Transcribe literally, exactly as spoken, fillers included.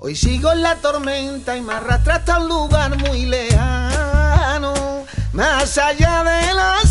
Hoy sigo en la tormenta y me arrastra hasta un lugar muy lejano, más allá de la